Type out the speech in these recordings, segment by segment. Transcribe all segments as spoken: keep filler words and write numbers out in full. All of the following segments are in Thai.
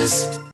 News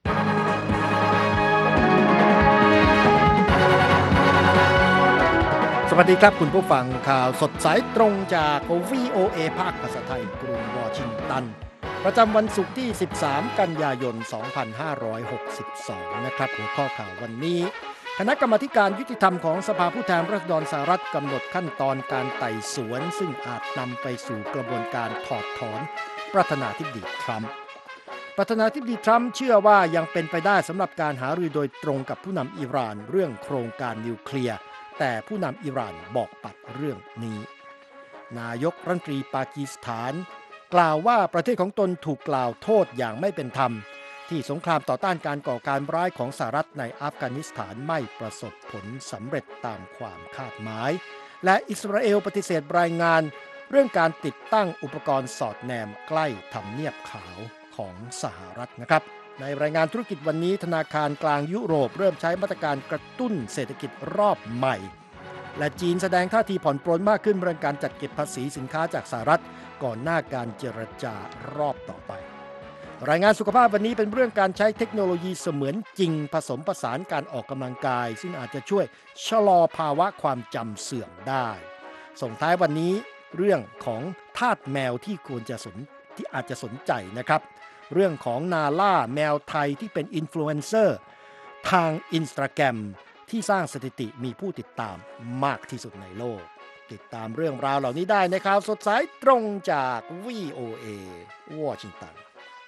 สวัสดีครับคุณผู้ฟังข่าวสดสายตรงจาก วี โอ เอ ภาคภาษาไทยกรุงวอชิงตันประจำวันศุกร์ที่สิบสามกันยายนสองพันห้าร้อยหกสิบสองนะครับหัวข้อข่าววันนี้คณะกรรมาการยุติธรรมของสภาผู้แทนราษฎรสหรัฐกำหนดขั้นตอนการไต่สวนซึ่งอาจนำไปสู่กระบวนการถอดถอนประธานาธิบดีทรัมป์ประธานาธิบดีทรัมป์เชื่อว่ายังเป็นไปได้สำหรับการหารือโดยตรงกับผู้นำอิหร่านเรื่องโครงการนิวเคลียร์แต่ผู้นำอิหร่านบอกปัดเรื่องนี้นายกรัฐมนตรีปากีสถานกล่าวว่าประเทศของตนถูกกล่าวโทษอย่างไม่เป็นธรรมที่สงครามต่อต้านการก่อการร้ายของสหรัฐในอัฟกานิสถานไม่ประสบผลสำเร็จตามความคาดหมายและอิสราเอลปฏิเสธรายงานเรื่องการติดตั้งอุปกรณ์สอดแนมใกล้ทำเนียบขาวของสหรัฐนะครับในรายงานธุรกิจวันนี้ธนาคารกลางยุโรปเริ่มใช้มาตรการกระตุ้นเศรษฐกิจรอบใหม่และจีนแสดงท่าทีผ่อนปรนมากขึ้นเรื่องการจัดเก็บภาษีสินค้าจากสหรัฐก่อนหน้าการเจรจารอบต่อไปรายงานสุขภาพวันนี้เป็นเรื่องการใช้เทคโนโลยีเสมือนจริงผสมผสานการออกกำลังกายซึ่งอาจจะช่วยชะลอภาวะความจำเสื่อมได้ส่งท้ายวันนี้เรื่องของทาสแมวที่ควรจะสนที่อาจจะสนใจนะครับเรื่องของนาล่าแมวไทยที่เป็นอินฟลูเอนเซอร์ทาง Instagram ที่สร้างสถิติมีผู้ติดตามมากที่สุดในโลกติดตามเรื่องราวเหล่านี้ได้ในข่าวสดสายตรงจาก วี โอ เอ วอชิงตัน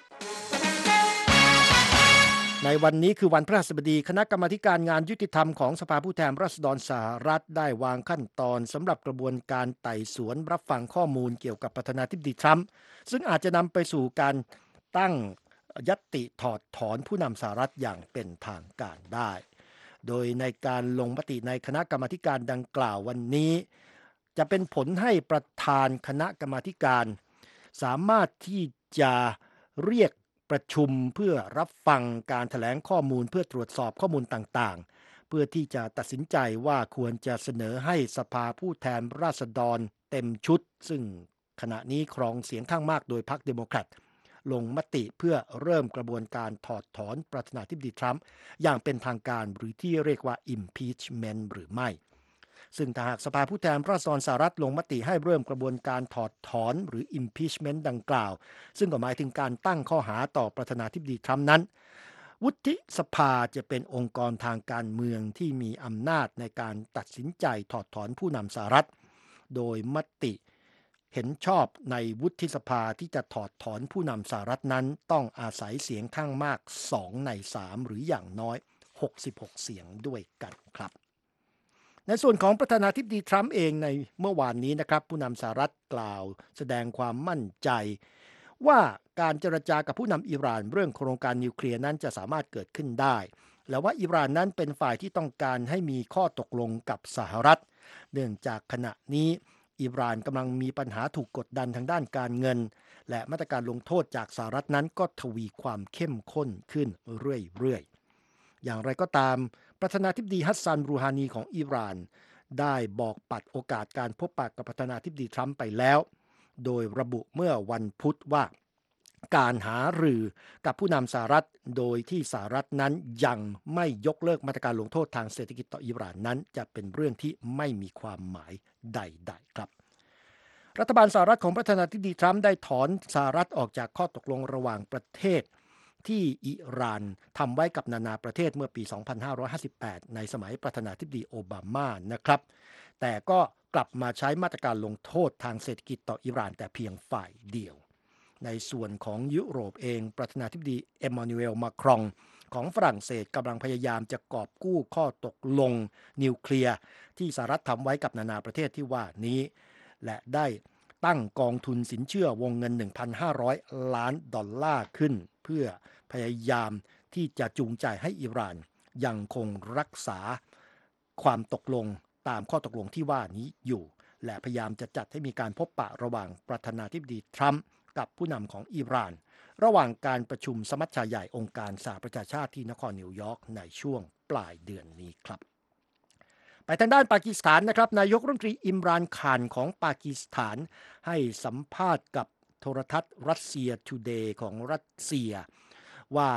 ในวันนี้คือวันพฤหัสบดีคณะกรรมาการงานยุติธรรมของสภาผู้แทนราษฎรสหรัฐได้วางขั้นตอนสำหรับกระบวนการไต่สวนรับฟังข้อมูลเกี่ยวกับประธานาธิบดีทรัมป์ซึ่งอาจจะนำไปสู่การตั้งญัตติถอดถอนผู้นำสหรัฐอย่างเป็นทางการได้โดยในการลงมติในคณะกรรมาการดังกล่าววันนี้จะเป็นผลให้ประธานคณะกรรมาการสามารถที่จะเรียกประชุมเพื่อรับฟังการแถลงข้อมูลเพื่อตรวจสอบข้อมูลต่างๆเพื่อที่จะตัดสินใจว่าควรจะเสนอให้สภาผู้แทนราษฎรเต็มชุดซึ่งขณะนี้ครองเสียงข้างมากโดยพรรคเดโมแครตลงมติเพื่อเริ่มกระบวนการถอดถอนประธานาธิบดีทรัมป์อย่างเป็นทางการหรือที่เรียกว่า impeachment หรือไม่ซึ่งถ้าหากสภาผู้แทนราษฎรสหรัฐลงมติให้เริ่มกระบวนการถอดถอนหรือ impeachment ดังกล่าวซึ่งก็หมายถึงการตั้งข้อหาต่อประธานาธิบดีทรัมป์นั้นวุฒิสภาจะเป็นองค์กรทางการเมืองที่มีอำนาจในการตัดสินใจถอดถอนผู้นำสหรัฐโดยมติเห็นชอบในวุฒิสภาที่จะถอดถอนผู้นำสหรัฐนั้นต้องอาศัยเสียงข้างมากสองในสามหรืออย่างน้อยหกสิบหกเสียงด้วยกันครับในส่วนของประธานาธิบดีทรัมป์เองในเมื่อวานนี้นะครับผู้นำสหรัฐกล่าวแสดงความมั่นใจว่าการเจรจากับผู้นำอิหร่านเรื่องโครงการนิวเคลียร์นั้นจะสามารถเกิดขึ้นได้และว่าอิหร่านนั้นเป็นฝ่ายที่ต้องการให้มีข้อตกลงกับสหรัฐเนื่องจากขณะนี้อิหร่านกำลังมีปัญหาถูกกดดันทางด้านการเงินและมาตรการลงโทษจากสหรัฐนั้นก็ทวีความเข้มข้นขึ้นเรื่อยๆอย่างไรก็ตามประธานาธิบดีฮัสซัน รูฮานีของอิหร่านได้บอกปัดโอกาสการพบปะกับประธานาธิบดีทรัมป์ไปแล้วโดยระบุเมื่อวันพุธว่าการหารือกับผู้นำสหรัฐโดยที่สหรัฐนั้นยังไม่ยกเลิกมาตรการลงโทษทางเศรษฐกิจต่ออิหร่านนั้นจะเป็นเรื่องที่ไม่มีความหมายใดๆครับรัฐบาลสหรัฐของประธานาธิบดีทรัมป์ได้ถอนสหรัฐออกจากข้อตกลงระหว่างประเทศที่อิหร่านทำไว้กับนานาประเทศเมื่อปีสองพันห้าร้อยห้าสิบแปดในสมัยประธานาธิบดีโอบามานะครับแต่ก็กลับมาใช้มาตรการลงโทษทางเศรษฐกิจต่ออิหร่านแต่เพียงฝ่ายเดียวในส่วนของยุโรปเองประธานาธิบดีเอมมานูเอลมาครองของฝรั่งเศสกำลังพยายามจะกอบกู้ข้อตกลงนิวเคลียร์ที่สหรัฐทำไว้กับนานาประเทศที่ว่านี้และได้ตั้งกองทุนสินเชื่อวงเงิน หนึ่งพันห้าร้อย ล้านดอลลาร์ขึ้นเพื่อพยายามที่จะจูงใจให้อิหร่านยังคงรักษาความตกลงตามข้อตกลงที่ว่านี้อยู่และพยายามจะจัดให้มีการพบปะระหว่างประธานาธิบดีทรัมป์กับผู้นำของอิหร่านระหว่างการประชุมสมัชชาใหญ่องค์การสหประชาชาติที่นครนิวยอร์กในช่วงปลายเดือนนี้ครับไปทางด้านปากีสถานนะครับนายกรัฐมนตรีอิมรานข่านของปากีสถานให้สัมภาษณ์กับโทรทัศน์รัสเซียทูเดย์ของรัสเซียว่า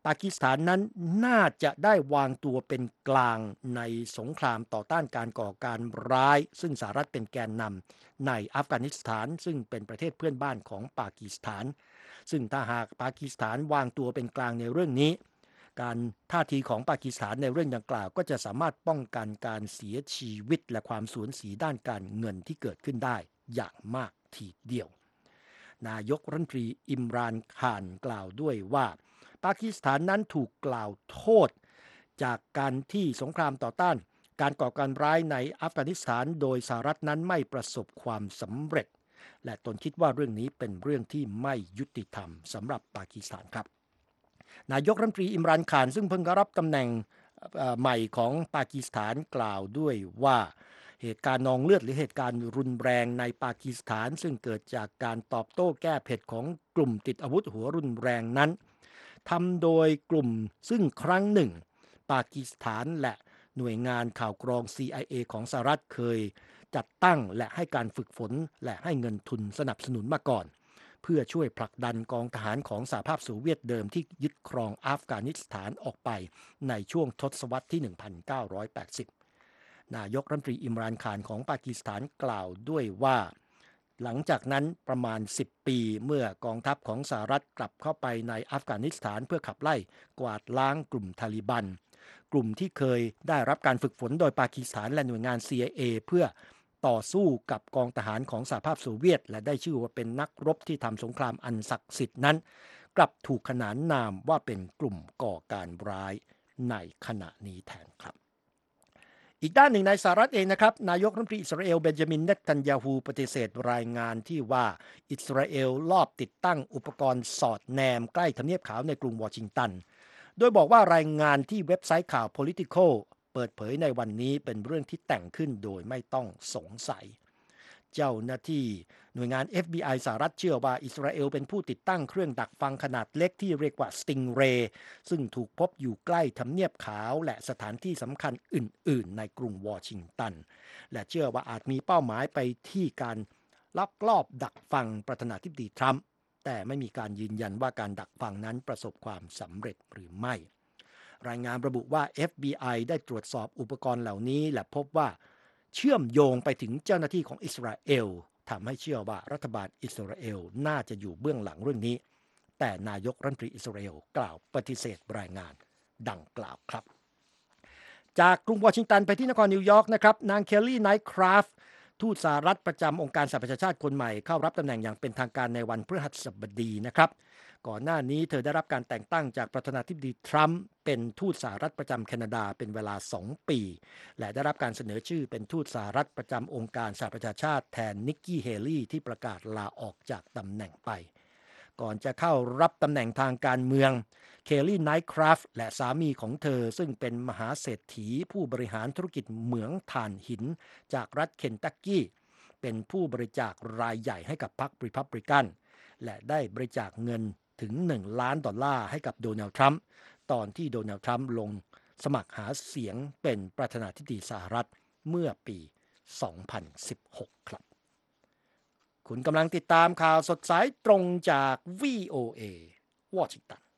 ปากีสถานนั้นน่าจะได้วางตัวเป็นกลางในสงครามต่อต้านการก่อการร้ายซึ่งสหรัฐเป็นแกนนำในอัฟกานิสถานซึ่งเป็นประเทศเพื่อนบ้านของปากีสถานซึ่งถ้าหากปากีสถานวางตัวเป็นกลางในเรื่องนี้การท่าทีของปากีสถานในเรื่องดังกล่าวก็จะสามารถป้องกันการเสียชีวิตและความสูญเสียด้านการเงินที่เกิดขึ้นได้อย่างมากทีเดียวนายกรัฐมนตรีอิมรานคานกล่าวด้วยว่าปากีสถานนั้นถูกกล่าวโทษจากการที่สงครามต่อต้านการก่อการร้ายในอัฟกานิสถานโดยสหรัฐนั้นไม่ประสบความสำเร็จและตนคิดว่าเรื่องนี้เป็นเรื่องที่ไม่ยุติธรรมสำหรับปากีสถานครับนายกรัฐมนตรีอิมรานคานซึ่งเพิ่งรับตำแหน่งใหม่ของปากีสถานกล่าวด้วยว่าเหตุการณ์นองเลือดหรือเหตุการณ์รุนแรงในปากีสถานซึ่งเกิดจากการตอบโต้แก้เผ็ดของกลุ่มติดอาวุธหัวรุนแรงนั้นทำโดยกลุ่มซึ่งครั้งหนึ่งปากีสถานและหน่วยงานข่าวกรอง ซี ไอ เอ ของสหรัฐเคยจัดตั้งและให้การฝึกฝนและให้เงินทุนสนับสนุนมาก่อนเพื่อช่วยผลักดันกองทหารของสหภาพโซเวียตเดิมที่ยึดครองอัฟกานิสถานออกไปในช่วงทศวรรษที่ หนึ่งพันเก้าร้อยแปดสิบ นายกรัฐมนตรีอิมรานคานของปากีสถานกล่าวด้วยว่าหลังจากนั้นประมาณสิบปีเมื่อกองทัพของสหรัฐกลับเข้าไปในอัฟกานิสถานเพื่อขับไล่กวาดล้างกลุ่มทาลิบันกลุ่มที่เคยได้รับการฝึกฝนโดยปากีสถานและหน่วยงาน ซี ไอ เอ เพื่อต่อสู้กับกองทหารของสหภาพโซเวียตและได้ชื่อว่าเป็นนักรบที่ทำสงครามอันศักดิ์สิทธิ์นั้นกลับถูกขนานนามว่าเป็นกลุ่มก่อการร้ายในขณะนี้แทนครับอีกด้านหนึ่งในสหรัฐเองนะครับนายกรัฐมนตรีอิสราเอลเบนจามินเนทันยาฮูปฏิเสธรายงานที่ว่าอิสราเอลลอบติดตั้งอุปกรณ์สอดแนมใกล้ทำเนียบขาวในกรุงวอชิงตันโดยบอกว่ารายงานที่เว็บไซต์ข่าว Politico เปิดเผยในวันนี้เป็นเรื่องที่แต่งขึ้นโดยไม่ต้องสงสัยเจ้าหน้าที่หน่วยงาน เอฟ บี ไอ สหรัฐเชื่อว่าอิสราเอลเป็นผู้ติดตั้งเครื่องดักฟังขนาดเล็กที่เรียกว่า Stingray ซึ่งถูกพบอยู่ใกล้ทำเนียบขาวและสถานที่สำคัญอื่นๆในกรุงวอชิงตันและเชื่อว่าอาจมีเป้าหมายไปที่การลักลอบดักฟังประธานาธิบดีทรัมป์แต่ไม่มีการยืนยันว่าการดักฟังนั้นประสบความสำเร็จหรือไม่รายงานระบุว่า เอฟ บี ไอ ได้ตรวจสอบอุปกรณ์เหล่านี้และพบว่าเชื่อมโยงไปถึงเจ้าหน้าที่ของอิสราเอลทำให้เชื่อว่ารัฐบาลอิสราเอลน่าจะอยู่เบื้องหลังเรื่องนี้แต่นายกรัฐมนตรีอิสราเอลกล่าวปฏิเสธรายงานดังกล่าวครับจากกรุงวอชิงตันไปที่นครนิวยอร์กนะครับนางเคลลี่ไนท์คราฟต์ทูตสหรัฐประจำองค์การสหประชาชาติคนใหม่เข้ารับตำแหน่งอย่างเป็นทางการในวันพฤหัสบดีนะครับก่อนหน้านี้เธอได้รับการแต่งตั้งจากประธานาธิบดีทรัมป์เป็นทูตสหรัฐประจำแคนาดาเป็นเวลาสองปีและได้รับการเสนอชื่อเป็นทูตสหรัฐประจำองค์การสหประชาชาติแทนนิกกี้เฮลี่ที่ประกาศลาออกจากตำแหน่งไปก่อนจะเข้ารับตำแหน่งทางการเมืองเคลลี่ไนท์คราฟต์และสามีของเธอซึ่งเป็นมหาเศรษฐีผู้บริหารธุรกิจเหมืองถ่านหินจากรัฐเคนตักกี้เป็นผู้บริจาครายใหญ่ให้กับพรรครีพับลิกันและได้บริจาคเงินถึงหนึ่งล้านดอลลาร์ให้กับโดนัลด์ทรัมป์ตอนที่โดนัลด์ทรัมป์ลงสมัครหาเสียงเป็นประธานาธิบดีสหรัฐเมื่อปีสองพันสิบหกครับคุณกำลังติดตามข่าวสดสายตรงจาก วี โอ เอ วอชิงตัน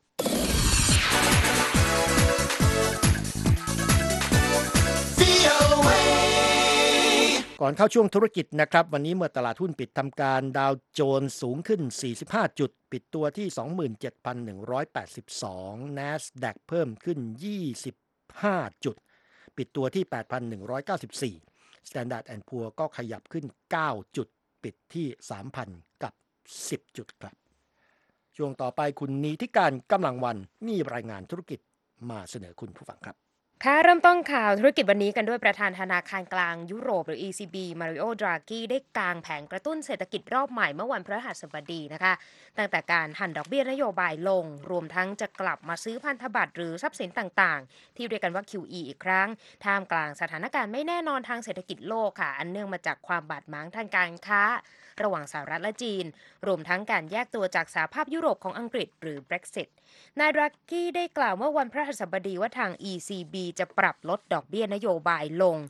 ก่อนเข้าช่วงธุรกิจนะครับวันนี้เมื่อตลาดหุ้นปิดทำการดาวโจนส์สูงขึ้นสี่สิบห้าจุดปิดตัวที่ สองหมื่นเจ็ดพันหนึ่งร้อยแปดสิบสอง NASDAQ เพิ่มขึ้นยี่สิบห้าจุดปิดตัวที่ แปดพันหนึ่งร้อยเก้าสิบสี่ Standard แอนด์ Poor's ก็ขยับขึ้นเก้าจุดปิดที่ สามพัน กับสิบจุดครับช่วงต่อไปคุณนีธิการกำลังวันมีรายงานธุรกิจมาเสนอคุณผู้ฟังครับค่ะเริ่มต้นข่าวธุรกิจวันนี้กันด้วยประธานธนาคารกลางยุโรปหรือ อี ซี บี มาริโอ ดรากีได้กางแผนกระตุ้นเศรษฐกิจรอบใหม่เมื่อวันพฤหัสบดีนะคะตั้งแต่การหั่นดอกเบี้ยนโยบายลงรวมทั้งจะกลับมาซื้อพันธบัตรหรือทรัพย์สินต่างๆที่เรียกกันว่า คิว อี อีกครั้งท่ามกลางสถานการณ์ไม่แน่นอนทางเศรษฐกิจโลกค่ะอันเนื่องมาจากความบาดหมางทางการค้าระหว่างสหรัฐและจีนรวมทั้งการแยกตัวจากสหภาพยุโรปของอังกฤษหรือ Brexit นายดรากีได้กล่าวเมื่อวันพฤหัสบดีว่าทาง อี ซี บี จะปรับลดดอกเบี้ยนโยบายลง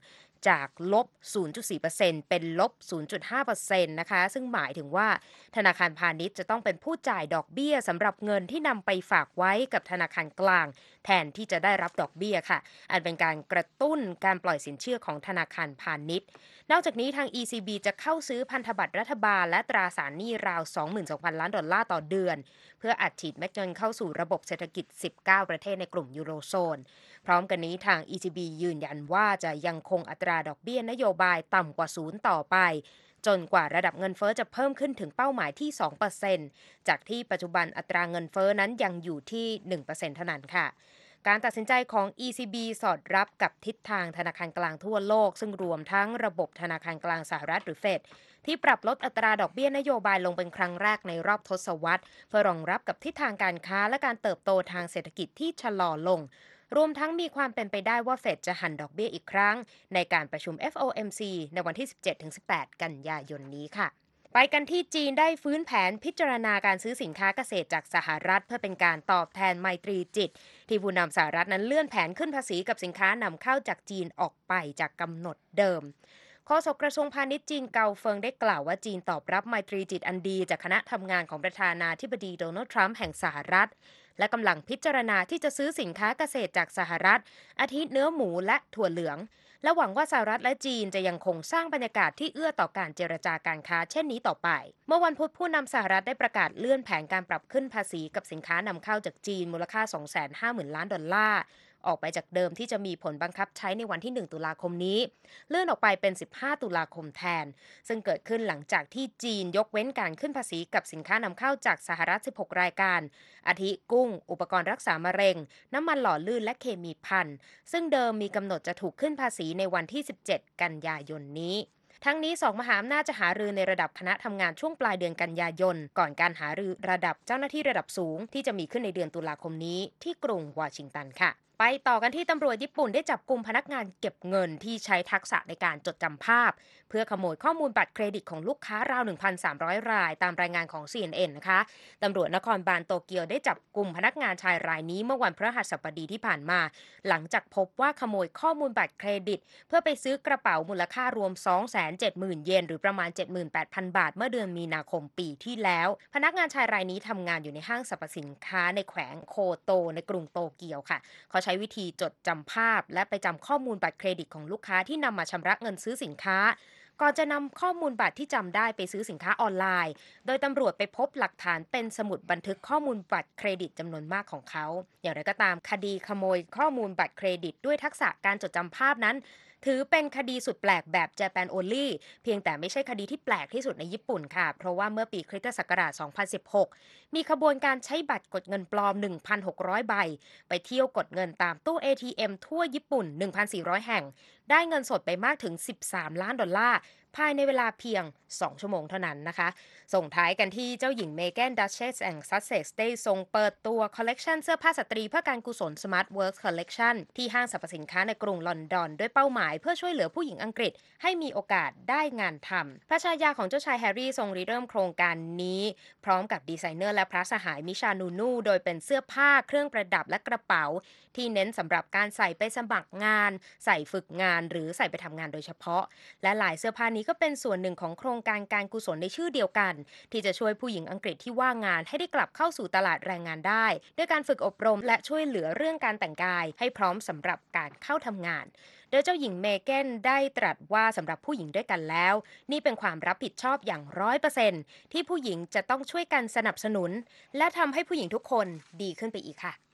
จากลบ ศูนย์จุดสี่เปอร์เซ็นต์ เป็นลบ ศูนย์จุดห้าเปอร์เซ็นต์ นะคะซึ่งหมายถึงว่าธนาคารพาณิชย์จะต้องเป็นผู้จ่ายดอกเบี้ยสำหรับเงินที่นำไปฝากไว้กับธนาคารกลางแทนที่จะได้รับดอกเบี้ยค่ะอันเป็นการกระตุ้นการปล่อยสินเชื่อของธนาคารพาณิชย์นอกจากนี้ทาง อี ซี บี จะเข้าซื้อพันธบัตรรัฐบาลและตราสารหนี้ราว สองหมื่นสองพัน ล้านดอลลาร์ต่อเดือนเพื่ออัดฉีดเม็ดเงินเข้าสู่ระบบเศรษฐกิจ สิบเก้า ประเทศในกลุ่มยูโรโซนพร้อมกันนี้ทาง อี ซี บี ยืนยันว่าจะยังคงอัตราดอกเบี้ยนโยบายต่ำกว่าศูนย์ต่อไปจนกว่าระดับเงินเฟ้อจะเพิ่มขึ้นถึงเป้าหมายที่ สองเปอร์เซ็นต์ จากที่ปัจจุบันอัตราเงินเฟ้อนั้นยังอยู่ที่ หนึ่งเปอร์เซ็นต์ เท่านั้นค่ะการตัดสินใจของ อี ซี บี สอดรับกับทิศทางธนาคารกลางทั่วโลกซึ่งรวมทั้งระบบธนาคารกลางสหรัฐหรือเฟดที่ปรับลดอัตราดอกเบี้ยนโยบายลงเป็นครั้งแรกในรอบทศวรรษเพื่อรองรับกับทิศทางการค้าและการเติบโตทางเศรษฐกิจที่ชะลอลงรวมทั้งมีความเป็นไปได้ว่าเฟดจะหันดอกเบี้ยอีกครั้งในการประชุม เอฟ โอ เอ็ม ซี ในวันที่ สิบเจ็ดถึงสิบแปด กันยายนนี้ค่ะไปกันที่จีนได้ฟื้นแผนพิจารณาการซื้อสินค้าเกษตรจากสหรัฐเพื่อเป็นการตอบแทนไมตรีจิตที่ผู้นำสหรัฐนั้นเลื่อนแผนขึ้นภาษีกับสินค้านำเข้าจากจีนออกไปจากกำหนดเดิมโฆษกกระทรวงพาณิชย์จีนเกาเฟิงได้กล่าวว่าจีนตอบรับไมตรีจิตอันดีจากคณะทำงานของประธานาธิบดีโดนัลด์ทรัมป์แห่งสหรัฐและกำลังพิจารณาที่จะซื้อสินค้าเกษตรจากสหรัฐอาทิเนื้อหมูและถั่วเหลืองและหวังว่าสหรัฐและจีนจะยังคงสร้างบรรยากาศที่เอื้อต่อการเจรจาการค้าเช่นนี้ต่อไปเมื่อวันพุธผู้นำสหรัฐได้ประกาศเลื่อนแผนการปรับขึ้นภาษีกับสินค้านำเข้าจากจีนมูลค่า สองแสนห้าหมื่น ล้านดอลลาร์ออกไปจากเดิมที่จะมีผลบังคับใช้ในวันที่หนึ่งตุลาคมนี้เลื่อนออกไปเป็นสิบห้าตุลาคมแทนซึ่งเกิดขึ้นหลังจากที่จีนยกเว้นการขึ้นภาษีกับสินค้านำเข้าจากสหรัฐสิบหกรายการอาทิกุ้งอุปกรณ์รักษามะเร็งน้ำมันหล่อลื่นและเคมีภัณฑ์ซึ่งเดิมมีกำหนดจะถูกขึ้นภาษีในวันที่สิบเจ็ดกันยายนนี้ทั้งนี้สองมหาอำนาจจะหารือในระดับคณะทำงานช่วงปลายเดือนกันยายนก่อนการหารือระดับเจ้าหน้าที่ระดับสูงที่จะมีขึ้นในเดือนตุลาคมนี้ที่กรุงวอชิงตันค่ะไปต่อกันที่ตำรวจญี่ปุ่นได้จับกุมพนักงานเก็บเงินที่ใช้ทักษะในการจดจำภาพเพื่อขโมยข้อมูลบัตรเครดิตของลูกค้าราว หนึ่งพันสามร้อย รายตามรายงานของ ซี เอ็น เอ็น นะคะตำรวจนครบาลโตเกียวได้จับกุมพนักงานชายรายนี้เมื่อวันพฤหัสบดีที่ผ่านมาหลังจากพบว่าขโมยข้อมูลบัตรเครดิตเพื่อไปซื้อกระเป๋ามูลค่ารวม สองแสนเจ็ดหมื่น เยนหรือประมาณ เจ็ดหมื่นแปดพัน บาทเมื่อเดือนมีนาคมปีที่แล้วพนักงานชายรายนี้ทำงานอยู่ในห้างสรรพสินค้าในแขวงโคโตในกรุงโตเกียวค่ะเขาใช้วิธีจดจำภาพและไปจำข้อมูลบัตรเครดิตของลูกค้าที่นำมาชำระเงินซื้อสินค้าก่อนจะนำข้อมูลบัตรที่จำได้ไปซื้อสินค้าออนไลน์โดยตำรวจไปพบหลักฐานเป็นสมุดบันทึกข้อมูลบัตรเครดิตจำนวนมากของเขาอย่างไรก็ตามคดีขโมยข้อมูลบัตรเครดิตด้วยทักษะการจดจำภาพนั้นถือเป็นคดีสุดแปลกแบบ Japan Only เพียงแต่ไม่ใช่คดีที่แปลกที่สุดในญี่ปุ่นค่ะเพราะว่าเมื่อปีคริสตศักราช สองพันสิบหก มีขบวนการใช้บัตรกดเงินปลอม หนึ่งพันหกร้อย ใบไปเที่ยวกดเงินตามตู้ เอ ที เอ็ม ทั่วญี่ปุ่น หนึ่งพันสี่ร้อย แห่งได้เงินสดไปมากถึงสิบสามล้านดอลลาร์ภายในเวลาเพียงสองชั่วโมงเท่านั้นนะคะส่งท้ายกันที่เจ้าหญิงเมแกนดัชเชสแห่งซัสเซ็กซ์ได้ทรงเปิดตัวคอลเลกชันเสื้อผ้าสตรีเพื่อการกุศล Smart Works Collection ที่ห้างสรรพสินค้าในกรุงลอนดอนด้วยเป้าหมายเพื่อช่วยเหลือผู้หญิงอังกฤษให้มีโอกาสได้งานทำพระชายาของเจ้าชายแฮร์รี่ทรงริเริ่มโครงการนี้พร้อมกับดีไซเนอร์และพระสหายมิชานูนูโดยเป็นเสื้อผ้าเครื่องประดับและกระเป๋าที่เน้นสำหรับการใส่ไปสมัครงานใส่ฝึกงานหรือใส่ไปทำงานโดยเฉพาะและหลายเสื้อผ้านี้ก็เป็นส่วนหนึ่งของโครงการการกุศลในชื่อเดียวกันที่จะช่วยผู้หญิงอังกฤษที่ว่างงานให้ได้กลับเข้าสู่ตลาดแรงงานได้ด้วยการฝึกอบรมและช่วยเหลือเรื่องการแต่งกายให้พร้อมสำหรับการเข้าทำงานโดยเจ้าหญิงเมแกนได้ตรัสว่าสำหรับผู้หญิงด้วยกันแล้วนี่เป็นความรับผิดชอบอย่าง ร้อยเปอร์เซ็นต์ ที่ผู้หญิงจะต้องช่วยกันสนับสนุนและทำให้ผู้หญิงทุกคนดีขึ้นไปอีกค่ะ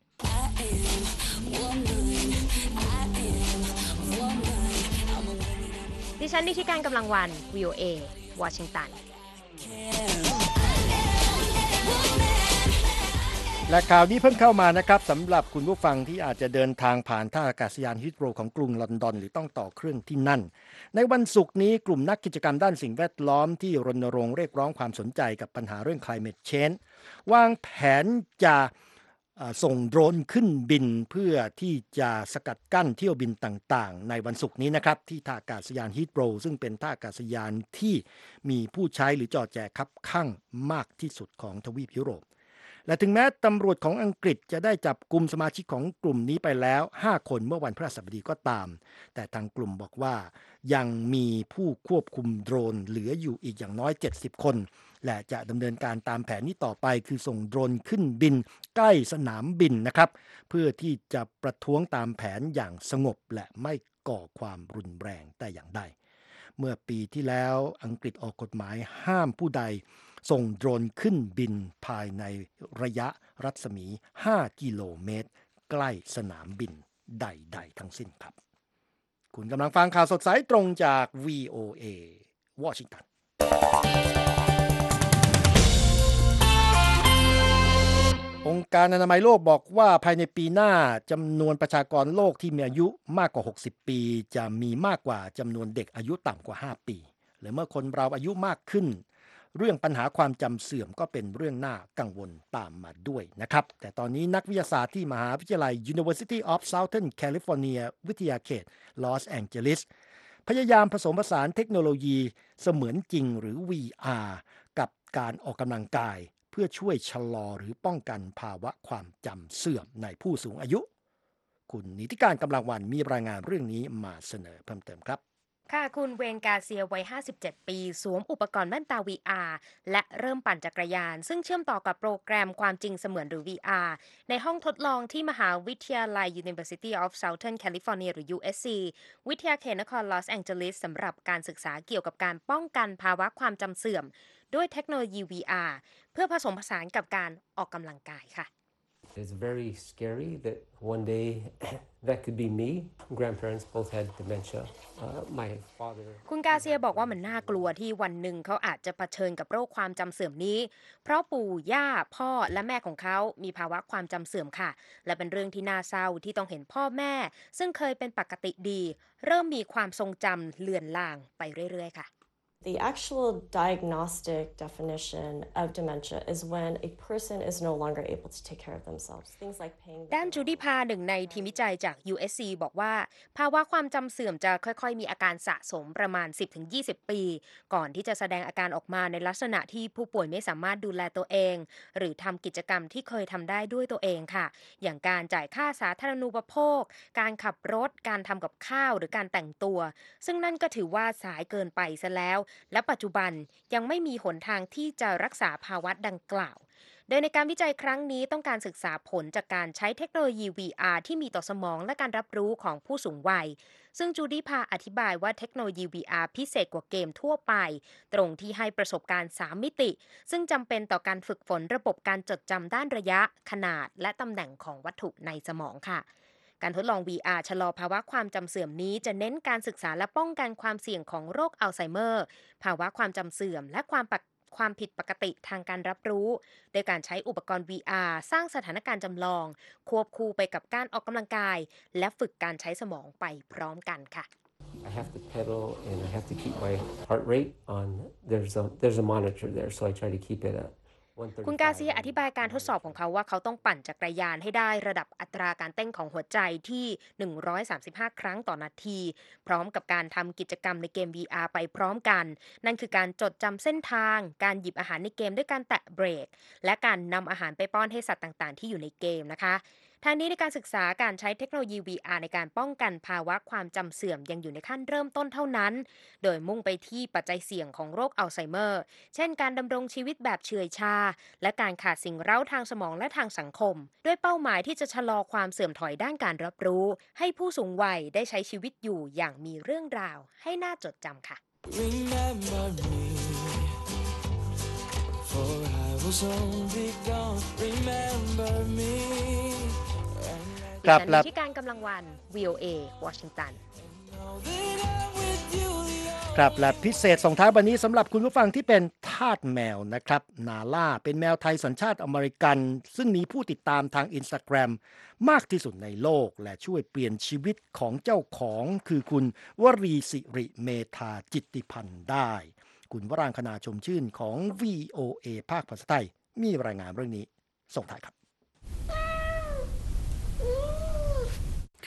ดิฉันนิติการกำลังวัน วี โอ เอ วอชิงตันและข่าวนี้เพิ่งเข้ามานะครับสำหรับคุณผู้ฟังที่อาจจะเดินทางผ่านท่าอากาศยานฮิตโรของกรุงลอนดอนหรือต้องต่อเครื่องที่นั่นในวันศุกร์นี้กลุ่มนักกิจกรรมด้านสิ่งแวดล้อมที่รณรงค์เรียกร้องความสนใจกับปัญหาเรื่อง climate change วางแผนจะส่งโดรนขึ้นบินเพื่อที่จะสกัดกั้นเที่ยวบินต่างๆในวันศุกร์นี้นะครับที่ท่าอากาศยานฮีทโรซึ่งเป็นท่าอากาศยานที่มีผู้ใช้หรือจอดแจกคับข้างมากที่สุดของทวีปยุโรปและถึงแม้ตำรวจของอังกฤษจะได้จับกลุ่มสมาชิกของกลุ่มนี้ไปแล้วห้าคนเมื่อวันพฤหัสบดีก็ตามแต่ทางกลุ่มบอกว่ายังมีผู้ควบคุมโดรนเหลืออยู่อีกอย่างน้อยเจ็ดสิบคนและจะดำเนินการตามแผนนี้ต่อไปคือส่งโดรนขึ้นบินใกล้สนามบินนะครับเพื่อที่จะประท้วงตามแผนอย่างสงบและไม่ก่อความรุนแรงแต่อย่างใดเมื่อปีที่แล้วอังกฤษออกกฎหมายห้ามผู้ใดส่งโดรนขึ้นบินภายในระยะรัศมีห้ากิโลเมตรใกล้สนามบินใดๆทั้งสิ้นครับคุณกำลังฟังข่าวสดสายตรงจาก วี โอ เอ วอชิงตันองค์การอนามัยโลกบอกว่าภายในปีหน้าจำนวนประชากรโลกที่มีอายุมากกว่าหกสิบปีจะมีมากกว่าจำนวนเด็กอายุต่ำกว่าห้าปีหรือเมื่อคนเราอายุมากขึ้นเรื่องปัญหาความจำเสื่อมก็เป็นเรื่องน่ากังวลตามมาด้วยนะครับแต่ตอนนี้นักวิทยาศาสตร์ที่มหาวิทยาลัย University of Southern California วิทยาเขตลอสแองเจลิสพยายามผสมผสานเทคโนโลยีเสมือนจริงหรือ วี อาร์ กับการออกกำลังกายเพื่อช่วยชะลอหรือป้องกันภาวะความจำเสื่อมในผู้สูงอายุ คุณนิติการกำลังวันมีรายงานเรื่องนี้มาเสนอเพิ่มเติมครับค่ะคุณเวนกาเซียวัยห้าสิบเจ็ดปีสวมอุปกรณ์แว่นตา วี อาร์ และเริ่มปั่นจักรยานซึ่งเชื่อมต่อกับโปรแกรมความจริงเสมือนหรือ วี อาร์ ในห้องทดลองที่มหาวิทยาลัย University of Southern California หรือ ยู เอส ซี วิทยาเขตนครลอสแองเจลิสสำหรับการศึกษาเกี่ยวกับการป้องกันภาวะความจำเสื่อมด้วยเทคโนโลยี วี อาร์ เพื่อผสมผสานกับการออกกำลังกายค่ะ It's very scary that one day that could be me. Grandparents both had dementia. Uh, my father. คุณกาเซียบอกว่ามันน่ากลัวที่วันหนึ่งเขาอาจจะเผชิญกับโรคความจำเสื่อมนี้เพราะปู่ย่าพ่อและแม่ของเขามีภาวะความจำเสื่อมค่ะและเป็นเรื่องที่น่าเศร้าที่ต้องเห็นพ่อแม่ซึ่งเคยเป็นปกติดีเริ่มมีความทรงจำเลือนลางไปเรื่อยๆค่ะ The actual diagnostic definition of dementia is when a person is no longer able to take care of themselves. Things like paying. ด้านจูดี้พาหนึ่งในทีมวิจัยจาก ยู เอส ซี บอกว่าภาวะความจำเสื่อมจะค่อยๆมีอาการสะสมประมาณ สิบถึงยี่สิบ ปีก่อนที่จะแสดงอาการออกมาในลักษณะที่ผู้ป่วยไม่สามารถดูแลตัวเองหรือทำกิจกรรมที่เคยทำได้ด้วยตัวเองค่ะอย่างการจ่ายค่าสาธารณูปโภคการขับรถการทำกับข้าวหรือการแต่งตัวซึ่งนั่นก็ถือว่าสายเกินไปซะแล้วและปัจจุบันยังไม่มีหนทางที่จะรักษาภาวะดังกล่าวโดยในการวิจัยครั้งนี้ต้องการศึกษาผลจากการใช้เทคโนโลยี วี อาร์ ที่มีต่อสมองและการรับรู้ของผู้สูงวัยซึ่งจูดี้พาอธิบายว่าเทคโนโลยี วี อาร์ พิเศษกว่าเกมทั่วไปตรงที่ให้ประสบการณ์สามมิติซึ่งจำเป็นต่อการฝึกฝนระบบการจดจำด้านระยะขนาดและตำแหน่งของวัตถุในสมองค่ะการทดลอง วี อาร์ ชะลอภาวะความจำเสื่อมนี้จะเน้นการศึกษาและป้องกันความเสี่ยงของโรคอัลไซเมอร์ภาวะความจำเสื่อมและความความผิดปกติทางการรับรู้โดยการใช้อุปกรณ์ วี อาร์ สร้างสถานการณ์จำลองควบคู่ไปกับการออกกำลังกายและฝึกการใช้สมองไปพร้อมกันค่ะ I have to pedal and I have to keep my heart rate on. There's a there's a monitor there, so I try to keep it at คุณกาเซียอธิบายการทดสอบของเขาว่าเขาต้องปั่นจักรยานให้ได้ระดับอัตราการเต้นของหัวใจที่หนึ่งร้อยสามสิบห้าครั้งต่อนาทีพร้อมกับการทำกิจกรรมในเกม วี อาร์ ไปพร้อมกันนั่นคือการจดจำเส้นทางการหยิบอาหารในเกมด้วยการแตะเบรกและการนำอาหารไปป้อนให้สัตว์ต่างๆที่อยู่ในเกมนะคะทางนี้ในการศึกษาการใช้เทคโนโลยี วี อาร์ ในการป้องกันภาวะความจำเสื่อมยังอยู่ในขั้นเริ่มต้นเท่านั้นโดยมุ่งไปที่ปัจจัยเสี่ยงของโรคอัลไซเมอร์เช่นการดำรงชีวิตแบบเฉื่อยชาและการขาดสิ่งเร้าทางสมองและทางสังคมด้วยเป้าหมายที่จะชะลอความเสื่อมถอยด้านการรับรู้ให้ผู้สูงวัยได้ใช้ชีวิตอยู่อย่างมีเรื่องราวให้น่าจดจำค่ะ Remember me, for I was only gone. Remember me. ครับดิฉันและที่การกำลังวัน วี โอ เอ วอชิงตัน Know that I'm with you the ครับและพิเศษส่งท้ายวันนี้สำหรับคุณผู้ฟังที่เป็นทาสแมวนะครับนาล่าเป็นแมวไทยสัญชาติอเมริกันซึ่งมีผู้ติดตามทาง Instagram มากที่สุดในโลกและช่วยเปลี่ยนชีวิตของเจ้าของคือคุณวรีสิริเมธาจิตติพันธ์ได้ คุณวรางคณาชมชื่นของ วี โอ เอ ภาคภาษาไทยมีรายงานเรื่องนี้ส่งท้ายครับ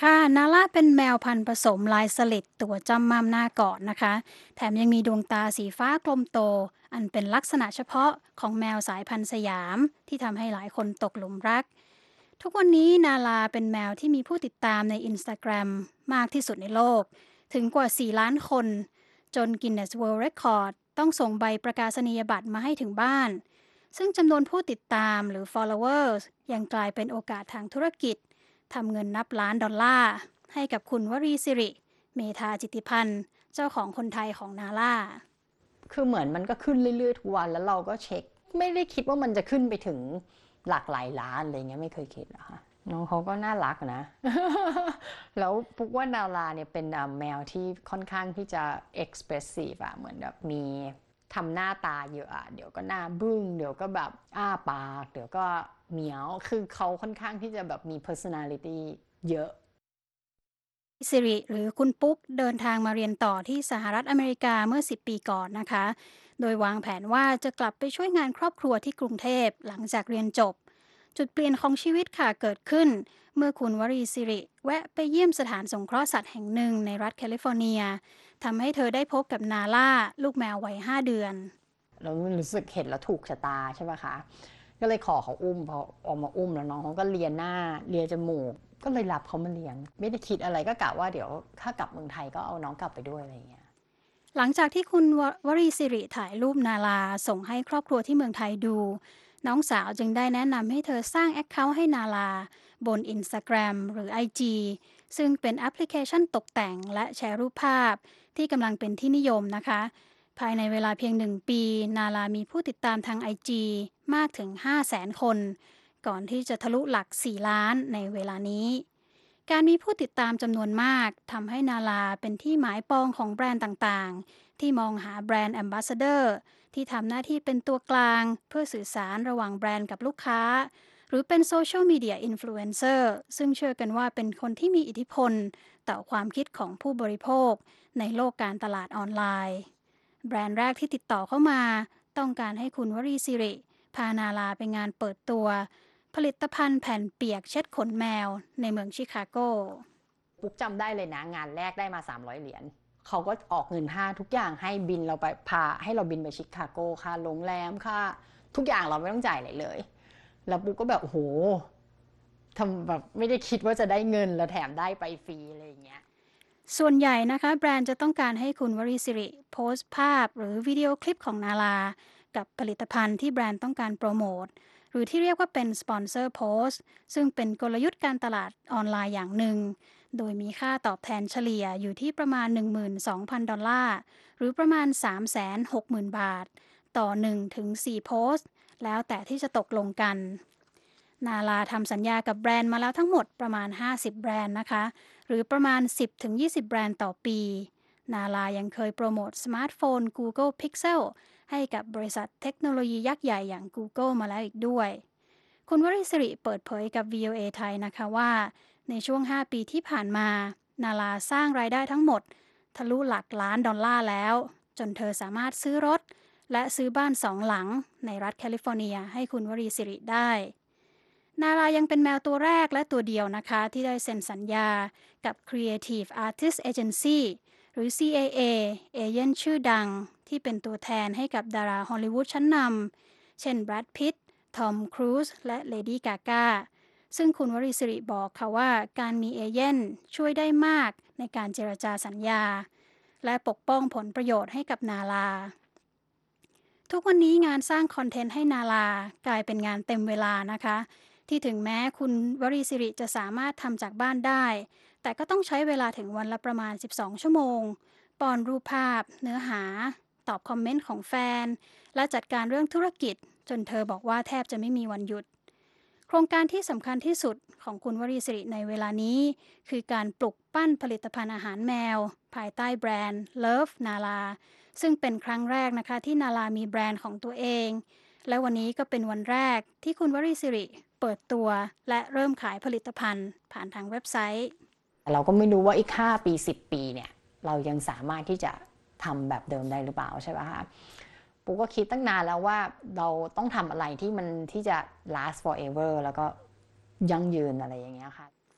ค่ะนาล่าเป็นแมวพันธุ์ผสมลายสลิดตัวจำม่ำหน้าเกาะนะคะแถมยังมีดวงตาสีฟ้ากลมโตอันเป็นลักษณะเฉพาะของแมวสายพันธุ์สยามที่ทำให้หลายคนตกหลุมรักทุกวันนี้นาลาเป็นแมวที่มีผู้ติดตามใน Instagram มากที่สุดในโลกถึงกว่าสี่ล้านคนจน Guinness World Record ต้องส่งใบประกาศนียบัตรมาให้ถึงบ้านซึ่งจำนวนผู้ติดตามหรือ followers ยังกลายเป็นโอกาสทางธุรกิจทำเงินนับล้านดอลลาร์ให้กับคุณวรีสิริเมธาจิตติพันธ์เจ้าของคนไทยของนาล่าคือเหมือนมันก็ขึ้นเรื่อยๆทุกวันแล้วเราก็เช็คไม่ได้คิดว่ามันจะขึ้นไปถึงหลากหลายล้านอะไรเงี้ยไม่เคยคิดนะคะน้องเขาก็น่ารักนะ แล้วปุ๊กว่านาลาเนี่ยเป็นแมวที่ค่อนข้างที่จะ expressive อะเหมือนแบบมีทำหน้าตาเยอะอะเดี๋ยวก็หน้าบึ้งเดี๋ยวก็แบบอ้าปากเดี๋ยวก็เหมียวคือเขาค่อนข้างที่จะแบบมี personality เยอะสิริหรือคุณปุ๊กเดินทางมาเรียนต่อที่สหรัฐอเมริกาเมื่อสิบปีก่อนนะคะโดยวางแผนว่าจะกลับไปช่วยงานครอบครัวที่กรุงเทพหลังจากเรียนจบจุดเปลี่ยนของชีวิตค่ะเกิดขึ้นเมื่อคุณวรีสิริแวะไปเยี่ยมสถานสงเคราะห์สัตว์แห่งหนึ่งในรัฐแคลิฟอร์เนียทำให้เธอได้พบกับนาล่าลูกแมววัยห้าเดือนเรารู้สึกเห็นแล้วถูกชะตาใช่ไหมคะก็เลยขอเขาอุ้มพอออกมาอุ้มแล้วน้องเขาก็เลียหน้าเลียจมูกก็เลยรับเขามาเลี้ยงไม่ได้คิดอะไรก็กะว่าเดี๋ยวถ้ากลับเมืองไทยก็เอาน้องกลับไปด้วยอะไรอย่างเงี้ยหลังจากที่คุณวรีสิริถ่ายรูปนาลาส่งให้ครอบครัวที่เมืองไทยดูน้องสาวจึงได้แนะนำให้เธอสร้างแอคเคาท์ให้นาลาบน Instagram หรือ ไอ จี ซึ่งเป็นแอปพลิเคชันตกแต่งและแชร์รูปภาพที่กำลังเป็นที่นิยมนะคะภายในเวลาเพียงหนึ่งปีนาลามีผู้ติดตามทาง ไอ จี มากถึง ห้าแสน คนก่อนที่จะทะลุหลักสี่ล้านในเวลานี้การมีผู้ติดตามจำนวนมากทำให้นาลาเป็นที่หมายปองของแบรนด์ต่างๆที่มองหาแบรนด์แอมบาสเดอร์ที่ทำหน้าที่เป็นตัวกลางเพื่อสื่อสารระหว่างแบรนด์กับลูกค้าหรือเป็นโซเชียลมีเดียอินฟลูเอนเซอร์ซึ่งเชื่อกันว่าเป็นคนที่มีอิทธิพลต่อความคิดของผู้บริโภคในโลกการตลาดออนไลน์แบรนด์แรกที่ติดต่อเข้ามาต้องการให้คุณวรีสิริพานาลาไปงานเปิดตัวผลิตภัณฑ์แผ่นเปียกเช็ดขนแมวในเมืองชิคาโกปุ๊กจำได้เลยนะงานแรกได้มาสามร้อยเหรียญเขาก็ออกเงินห้าทุกอย่างให้บินเราไปพาให้เราบินไปชิคาโกค่าโรงแรมค่าทุกอย่างเราไม่ต้องจ่ายอะไรเลยแล้วปุ๊กก็แบบโอ้โหทำแบบไม่ได้คิดว่าจะได้เงินแล้วแถมได้ไปฟรีอะไรอย่างเงี้ยส่วนใหญ่นะคะแบรนด์จะต้องการให้คุณวรีสิริโพสต์ภาพหรือวิดีโอคลิปของนาลากับผลิตภัณฑ์ที่แบรนด์ต้องการโปรโมทหรือที่เรียกว่าเป็นสปอนเซอร์โพสต์ซึ่งเป็นกลยุทธ์การตลาดออนไลน์อย่างหนึ่งโดยมีค่าตอบแทนเฉลี่ยอยู่ที่ประมาณ หนึ่งหมื่นสองพัน ดอลลาร์หรือประมาณ สามแสนหกหมื่น บาทต่อ หนึ่งถึงสี่ โพสต์แล้วแต่ที่จะตกลงกันนาลาทำสัญญากับแบรนด์มาแล้วทั้งหมดประมาณห้าสิบแบรนด์นะคะหรือประมาณ สิบถึงยี่สิบ แบรนด์ต่อปีนาลายังเคยโปรโมทสมาร์ทโฟน Google Pixel ให้กับบริษัทเทคโนโลยียักษ์ใหญ่อย่าง Google มาแล้วอีกด้วยคุณวรีสิริเปิดเผยกับ วี โอ เอ ไทยนะคะว่าในช่วงห้าปีที่ผ่านมานาลาสร้างรายได้ทั้งหมดทะลุหลักล้านดอลลาร์แล้วจนเธอสามารถซื้อรถและซื้อบ้านสองหลังในรัฐแคลิฟอร์เนียให้คุณวรีสิริได้นาลายังเป็นแมวตัวแรกและตัวเดียวนะคะที่ได้เซ็นสัญญากับ Creative Artist Agency หรือ ซี เอ เอ เอเย่นชื่อดังที่เป็นตัวแทนให้กับดาราฮอลลีวูดชั้นนำเช่นแบรด พิตต์ ทอม ครูซและเลดี้ กาก้าซึ่งคุณวรีสิริบอกค่ะว่าการมีเอเย่นช่วยได้มากในการเจรจาสัญญาและปกป้องผลประโยชน์ให้กับนาลาทุกวันนี้งานสร้างคอนเทนต์ให้นาลากลายเป็นงานเต็มเวลานะคะที่ถึงแม้คุณวรีสิริจะสามารถทำจากบ้านได้แต่ก็ต้องใช้เวลาถึงวันละประมาณสิบสองชั่วโมงป้อนรูปภาพเนื้อหาตอบคอมเมนต์ของแฟนและจัดการเรื่องธุรกิจจนเธอบอกว่าแทบจะไม่มีวันหยุดโครงการที่สำคัญที่สุดของคุณวรีสิริในเวลานี้คือการปลุกปั้นผลิตภัณฑ์อาหารแมวภายใต้แบรนด์ Love Nala ซึ่งเป็นครั้งแรกนะคะที่นาลามีแบรนด์ของตัวเองและวันนี้ก็เป็นวันแรกที่คุณวรีสิริเปิดตัวและเริ่มขายผลิตภัณฑ์ผ่านทางเว็บไซต์เราก็ไม่รู้ว่าอีกห้าปีสิบปีเนี่ยเรายังสามารถที่จะทำแบบเดิมได้หรือเปล่าใช่ไหมคะปุ๊กก็คิดตั้งนานแล้วว่าเราต้องทำอะไรที่มันที่จะ last forever แล้วก็ยั่งยืนอะไรอย่างเงี้ยค่ะ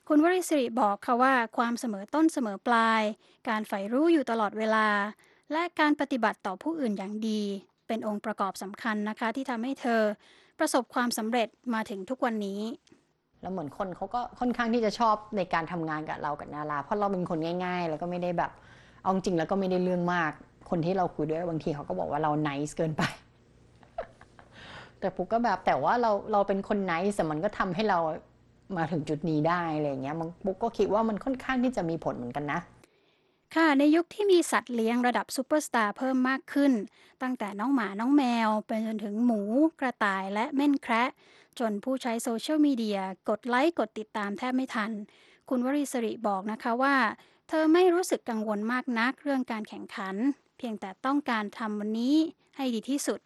คุณวริศริบอกค่ะว่าความเสมอต้นเสมอปลายการใฝ่รู้อยู่ตลอดเวลาและการปฏิบัติต่อผู้อื่นอย่างดีเป็นองค์ประกอบสำคัญนะคะที่ทำให้เธอประสบความสำเร็จมาถึงทุกวันนี้แล้วเหมือนคนเขาก็ค่อนข้างที่จะชอบในการทำงานกับเรากับนาราเพราะเราเป็นคนง่ายๆแล้วก็ไม่ได้แบบเอาจริงแล้วก็ไม่ได้เรื่องมากคนที่เราคุยด้วยบางทีเขาก็บอกว่าเราไนซ์เกินไป แต่ปุ๊กก็แบบแต่ว่าเราเราเป็นคนไนซ์แต่มันก็ทำให้เรามาถึงจุดนี้ได้อะไรอย่างเงี้ยปุ๊กก็คิดว่ามันค่อนข้างที่จะมีผลเหมือนกันนะค่ะในยุคที่มีสัตว์เลี้ยงระดับซูเปอร์สตาร์เพิ่มมากขึ้นตั้งแต่น้องหมาน้องแมวไปจนถึงหมูกระต่ายและเม่นแคระจนผู้ใช้โซเชียลมีเดียกดไลค์กดติดตามแทบไม่ทันคุณวริศริบอกนะคะว่าเธอไม่รู้สึกกังวลมากนักเรื่องการแข่งขันเพียงแต่ต้องการทำวันนี้ให้ดีที่สุด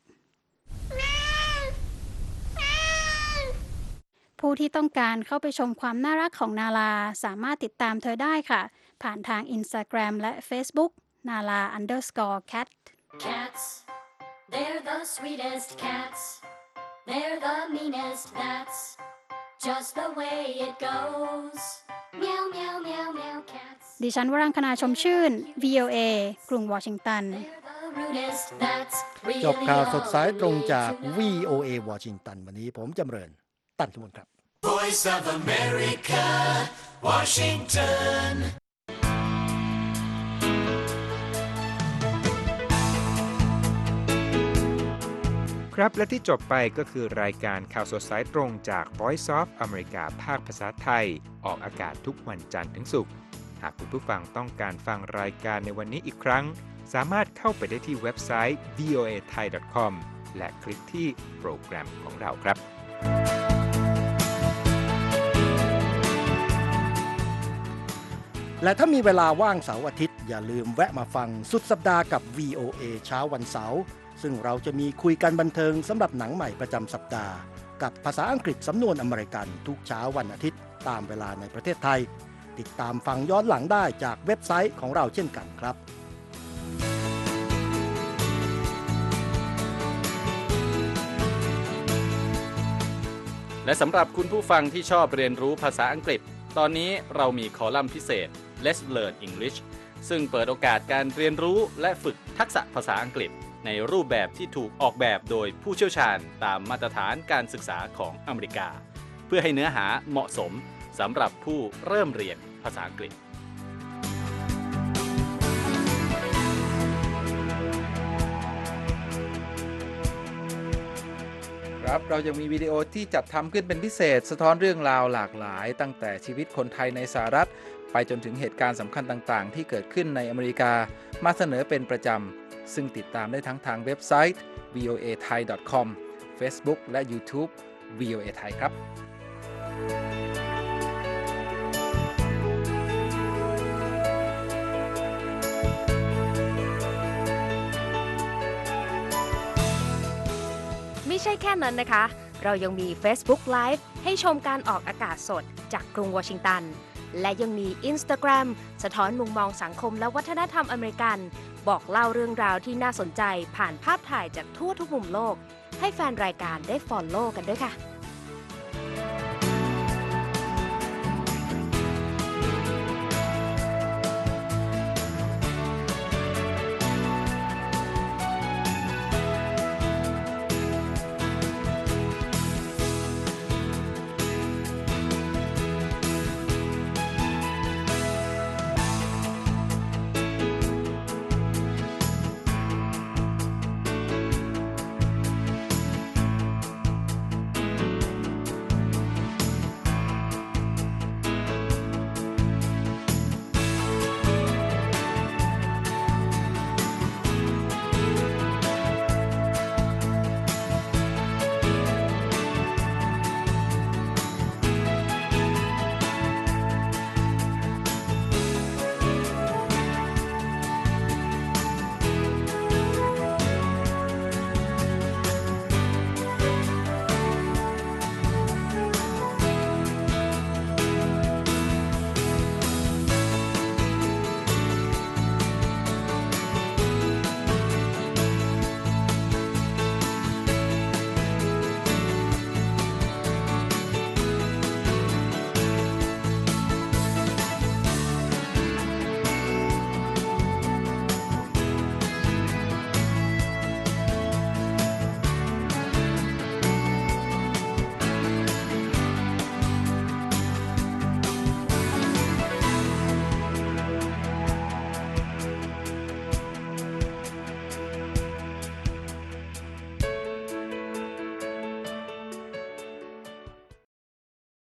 ผู้ที่ต้องการเข้าไปชมความน่ารักของนาราสามารถติดตามเธอได้ค่ะผ่านทาง Instagram และ Facebook นารา underscore cat Cats, they're the sweetest cats. They're the meanest, that's just the way it goes. Meow, meow, meow, meow, cats. ดิฉันวรังคณาชมชื่น วี โอ เอ กรุงวอชิงตัน Rudest, that's จบข่าวสดสายตรงจาก really วี โอ เอ วอชิงตันวันนี้ผมจำเริญตั้นทุมนครับ Voice of America, Washington. ครับและที่จบไปก็คือรายการข่าวสดสายตรงจาก Voice of America ภาคภาษาไทยออกอากาศทุกวันจันทร์ถึงศุกร์หากคุณผู้ฟังต้องการฟังรายการในวันนี้อีกครั้งสามารถเข้าไปได้ที่เว็บไซต์ วี โอ เอ ไทย ดอท คอม และคลิกที่โปรแกรมของเราครับและถ้ามีเวลาว่างเสาร์อาทิตย์อย่าลืมแวะมาฟังสุดสัปดาห์กับ วี โอ เอ เช้าวันเสาร์ซึ่งเราจะมีคุยกันบันเทิงสำหรับหนังใหม่ประจำสัปดาห์กับภาษาอังกฤษสำนวนอเมริกันทุกเช้าวันอาทิตย์ตามเวลาในประเทศไทยติดตามฟังย้อนหลังได้จากเว็บไซต์ของเราเช่นกันครับและสำหรับคุณผู้ฟังที่ชอบเรียนรู้ภาษาอังกฤษตอนนี้เรามีคอลัมน์พิเศษ Let's Learn English ซึ่งเปิดโอกาสการเรียนรู้และฝึกทักษะภาษาอังกฤษในรูปแบบที่ถูกออกแบบโดยผู้เชี่ยวชาญตามมาตรฐานการศึกษาของอเมริกาเพื่อให้เนื้อหาเหมาะสมสำหรับผู้เริ่มเรียนภาษาอังกฤษครับเรายังมีวิดีโอที่จัดทำขึ้นเป็นพิเศษสะท้อนเรื่องราวหลากหลายตั้งแต่ชีวิตคนไทยในสหรัฐไปจนถึงเหตุการณ์สำคัญต่างๆที่เกิดขึ้นในอเมริกามาเสนอเป็นประจำซึ่งติดตามได้ทั้งทางเว็บไซต์ วี โอ เอ ไทย ดอท คอม Facebook และ YouTube วี โอ เอ ไทยครับไม่ใช่แค่นั้นนะคะ เรายังมี Facebook Live ให้ชมการออกอากาศสดจากกรุงวอชิงตันและยังมี Instagram สะท้อนมุมมองสังคมและวัฒนธรรมอเมริกันบอกเล่าเรื่องราวที่น่าสนใจผ่านภาพถ่ายจากทั่วทุกมุมโลกให้แฟนรายการได้ follow กันด้วยค่ะ